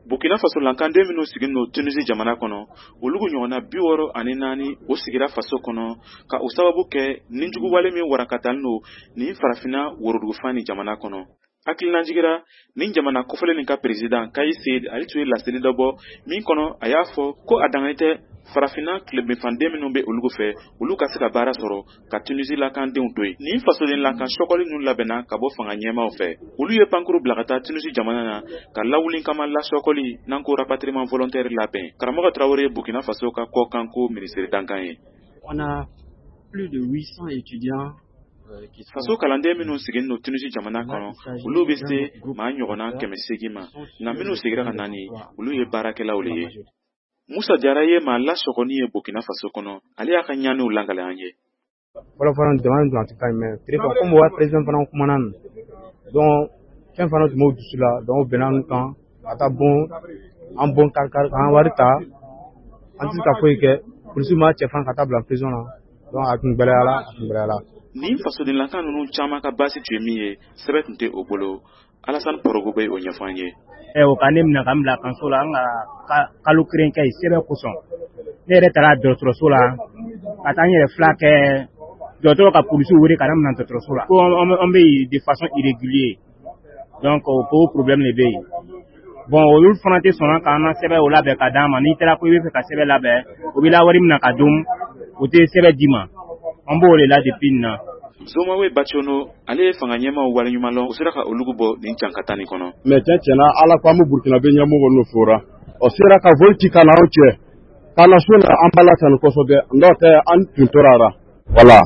Burkina Faso lankande minnu sigin no Tunisie jamana kono olugu ɲɔgɔnna 64 o sigira faso kono ka o sababu kɛ ninjugu wale min warakatalen no ni farafina worodugufan ni jamana kono. Hakilina jigira nin jamana kofɔlen nin ka président Kais Saied ale tun ye laseli dɔ bɔ min kɔnɔ a y'a fɔ ko a danganen tɛ farafina tilebinfanden minnu bɛ olu fɛ olu ka se ka baara sɔrɔ ka Tunisie lakandenw to yen. Nin fasoden lakan sɔkɔli ninnu labɛnna ka bɔ fanga ɲɛmaaw fɛ. Olu ye pankuru bila ka taa Tunisie jamana na ka lawuli kama lasɔkɔli n'an ko rapatriement volontaire labɛn. Karamɔgɔ Traoré Burkina Faso ka kɔkanko ministère dankan ye. On a plus de 800 étudiants faso kalanden minnu sigin no Tunisie jamana kɔnɔ olu bɛ se maa ɲɔgɔnna 800 ma nka minnu sigira ka nani olu ye baarakɛlaw le ye. Musa Diarra ye maa lasɔgɔni ye Burkina Faso kɔnɔ ale y'a ka ɲaniw langale an ye. Fɔlɔ jamana don a tɛ taa mais comme o président fana kumana donc fɛn fana tun b'o dusu la donc o bɛnna n'u kan ka taa an bon k'an wari ta an tɛ se ka foyi kɛ polisi ma cɛ fan ka taa bila prison na donc a tun gɛlɛyala. Nin fasoden lakan ninnu caman ka basi tun ye min ye sɛbɛn tun tɛ o bolo. Alassane Porogo bɛ o ɲɛfɔ an ye. O ka ne minɛ ka n bila kanso la an ka kalo kelen kɛ sɛbɛn kosɔn ne yɛrɛ taara dɔgɔtɔrɔso la ka taa n yɛrɛ fila kɛ dɔgɔtɔrɔ ka polisiw wele ka na minɛ dɔgɔtɔrɔso la ko an bɛ yen de façon irrégulier donc o problème de bɛ yen. Bon olu fana tɛ sɔn k'an na sɛbɛn o labɛn ka d'an ma n'i taara ko i bɛ fɛ ka sɛbɛn labɛn o b'i la wari minɛ ka dun o tɛ sɛbɛn di ma an b'o de la depuis nin na. Zomawe Bachono ale ye fanga ɲɛmaaw waleɲuman lɔn o sera ka olugu bɔ nin jankata nin kɔnɔ. Mais tiɲɛna ala ko an bɛ Burkina bɛ ɲɛmɔgɔ n'o fɔra o sera ka voli ci ka na anw cɛ ka na so na an b'a la tan kosɛbɛ n'o tɛ an tun tora la voilà.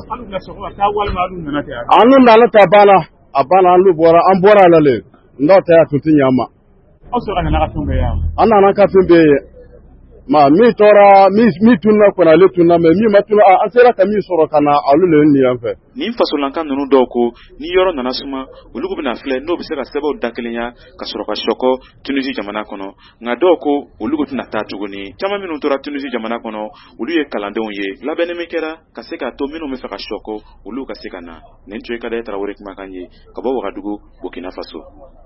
An nana ta banna a banna an bɔra a la le n'o tɛ a tun tɛ ɲɛ an ma. Aw sera ka nana ka fɛn bɛɛ ye an nana ka fɛn bɛɛ ye ma min tora min tunna kɔnɔ ale tunna mais min ma tunna an sera ka min sɔrɔ ka na olu le ni yan fɛ. Nin fasolankan ninnu dɔw ko ni yɔrɔ nana suma olu bɛna filɛ n'o bɛ se ka sɛbɛnw dakelenya ka sɔrɔ ka sɔkɔ Tunisie jamana kɔnɔ nka dɔw ko olu tɛna taa tuguni. Caman minnu tora Tunisie jamana kɔnɔ olu ye kalandenw ye labɛnni min kɛra ka se ka to minnu bɛ fɛ ka sɔkɔ olu ka se ka na. Nin tun ye Kadaye Traoré kumakan ye ka bɔ Wagadugu Burkina Faso.